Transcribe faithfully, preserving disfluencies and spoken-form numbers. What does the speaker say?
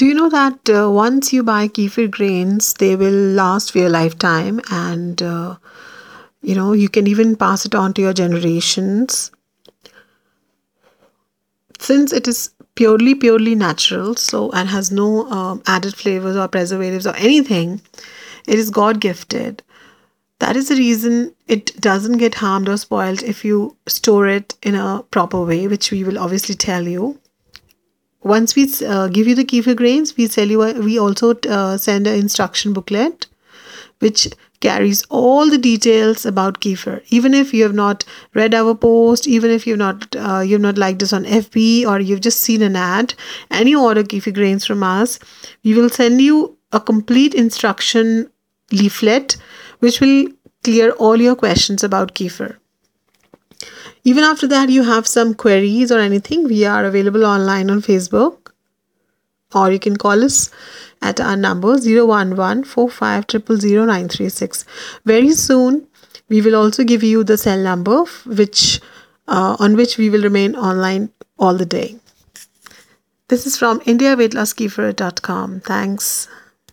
Do you know that uh, once you buy kefir grains, they will last for your lifetime, and uh, you know you can even pass it on to your generations, since it is purely purely natural, so and has no um, added flavors or preservatives or anything. It is God gifted. That is the reason it doesn't get harmed or spoiled if you store it in a proper way, which we will obviously tell you. Once we uh, give you the kefir grains, we sell you. A, we also uh, send an instruction booklet, which carries all the details about kefir. Even if you have not read our post, even if you've not uh, you've not liked us on F B, or you've just seen an ad, and you order kefir grains from us, we will send you a complete instruction leaflet, which will clear all your questions about kefir. Even after that, you have some queries or anything, we are available online on Facebook, or you can call us at our number zero one one four five zero zero zero nine three six. Very soon, we will also give you the cell number, which uh, on which we will remain online all the day. This is from India Weight Loss Kefir dot com. Thanks.